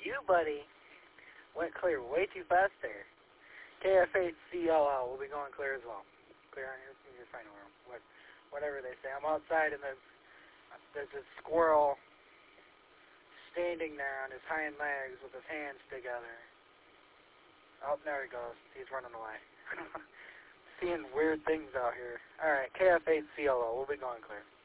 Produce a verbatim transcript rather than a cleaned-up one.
you, buddy. Went clear way too fast there. K F eight C L L will be going clear as well. Clear on your, in your final room. What, whatever they say. I'm outside and there's, there's a squirrel standing there on his hind legs with his hands together. Oh, there he goes. He's running away. Seeing weird things out here. Alright, K F eight C L O. We'll be going clear.